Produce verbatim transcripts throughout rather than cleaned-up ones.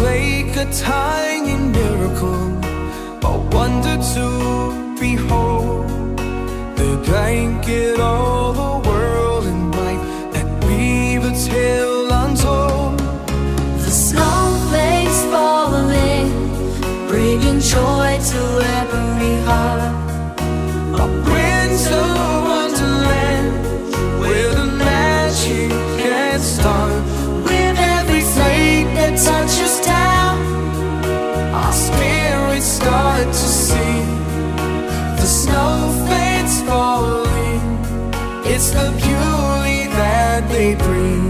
snowflake, a tiny miracle, a wonder to behold. The blanket all the world in white that weave a tale untold. The snowflakes falling, bringing joy to every heart. A winter wonderland where the magic can start. With every flake that touches down, our spirits start to sing. The snowflakes falling, it's the beauty that they bring.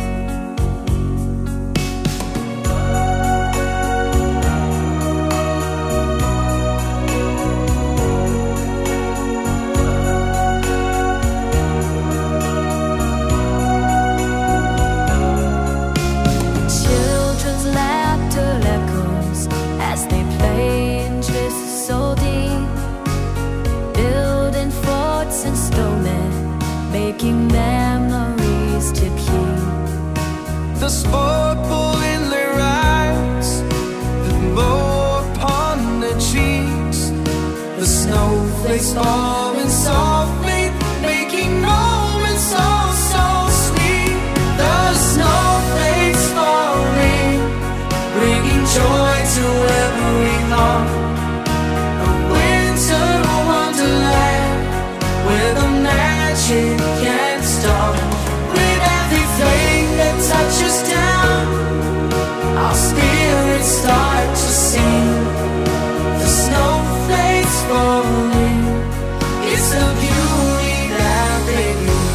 children's laughter echoes as they play in drifts so deep, building forts and snowmen, making memories to keep. The sparkle in their eyes, the glow upon their cheeks. The snowflakes falling softly, making moments so, so sweet. The snowflakes falling, bringing joy to every heart. A winter wonderland where the magic can start. With every flame that touches down, our spirits start to sing. The snowflakes falling, it's the beauty that they bring.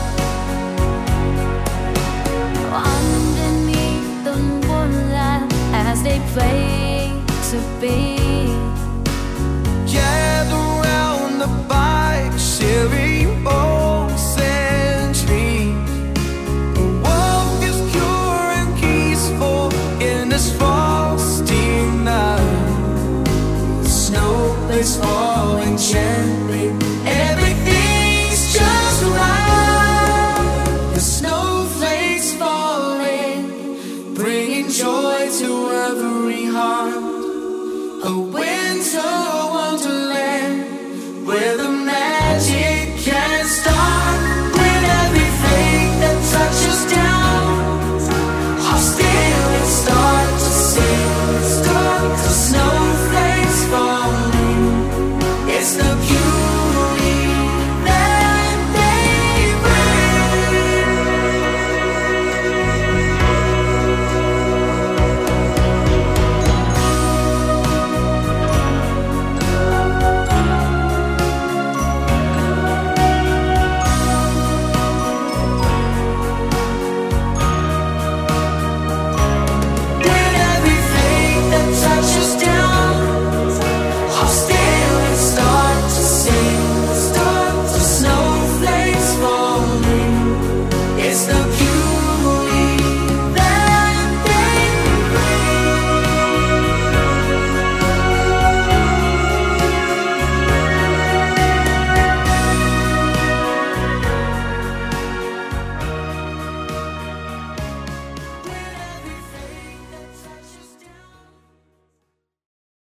Underneath the moonlight as they play to be, Gather round the bike, sharing hopes and dreams. The world is pure and peaceful in this frosty night. The snowflakes falling gently, everything's just right. The snowflakes falling, bringing joy to every heart. A winter